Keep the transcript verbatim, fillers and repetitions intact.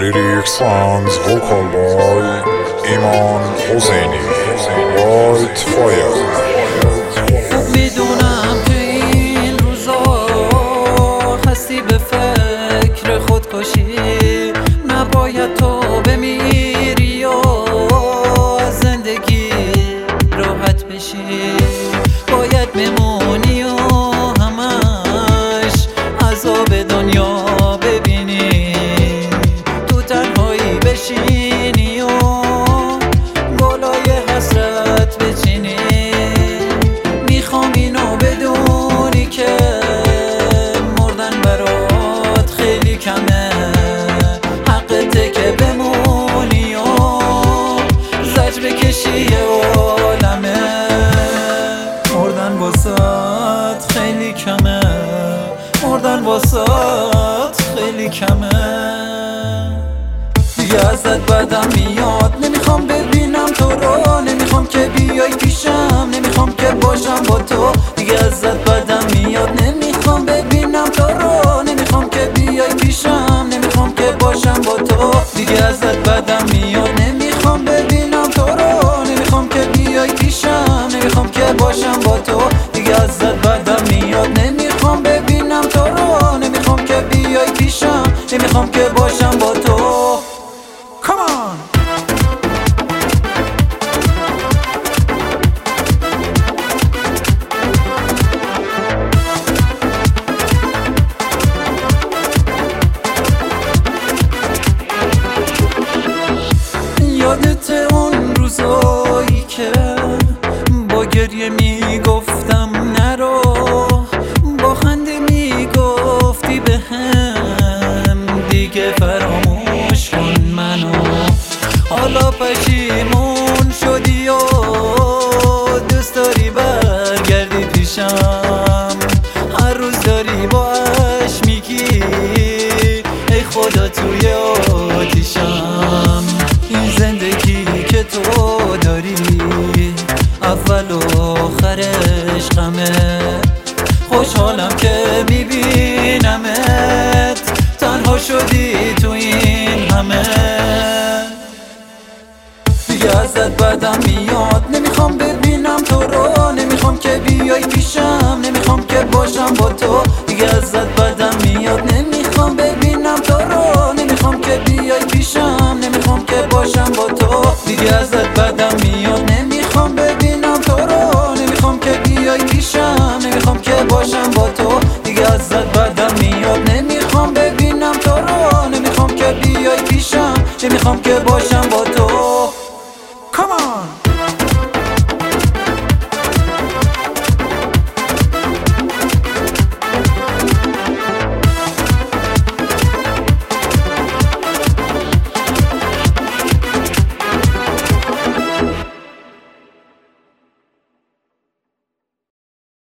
Lyric songs vocal by ایمان حسینی White Fire. میدونم که این روزا هستی به فکر خودکشی، نباید تو بمیری و از زندگی راحت بشی، باید بمونی و همش عذاب دنیا ببینی، تو تنهایی بشینی و بالای حسرت بچینی. میخوام اینو بدونی که مردن برات خیلی کمه، حقته که بمونی و زجر بکشی عالمه. مردن واسات خیلی کمه، مردن واسات خیلی کمه. دیگه ازت بدم میاد، نمیخوام ببینم تو رو، نمیخوام که بیای پیشم، نمیخوام که باشم با تو. دیگه ازت بدم میاد، نمیخوام ببینم تو رو، نمیخوام که بیای پیشم، نمیخوام که باشم با تو. دیگه ازت بدم میاد، نمیخوام ببینم تو رو، نمیخوام که بیای پیشم، نمیخوام که باشم با تو. دیگه ازت بدم میاد، نمیخوام ببینم تو رو، نمیخوام که بیای پیشم، نمیخوام که باشم با تو. Come on! یادت اون روزایی که با گریه میگفتم نرو، با خنده میگفتی بهم دیگه فراموش کن منو. حالا پشیمون شدی و دوست داری برگردی پیشم، هر روز داری باش میگی ای خدا توی آتیشم. این زندگی که تو داری اول و آخرش غمه، خوشحالم که میبینمت تنها شدی تو این همه. دیگه ازت بدم میاد، نمیخوام ببینم تو رو، نمیخوام که بیای پیشم، نمیخوام که باشم با تو. دیگه ازت بدم میاد، نمیخوام ببینم تو رو، نمیخوام که بیای پیشم، نمیخوام که باشم با تو. دیگه ازت بدم میاد، نمیخوام ببینم تو رو، نمیخوام که بیای پیشم، نمیخوام که باشم با تو. دیگه ازت بدم میاد، نمیخوام ببینم تو رو، نمیخوام که بیای پیشم، نمیخوام که باشم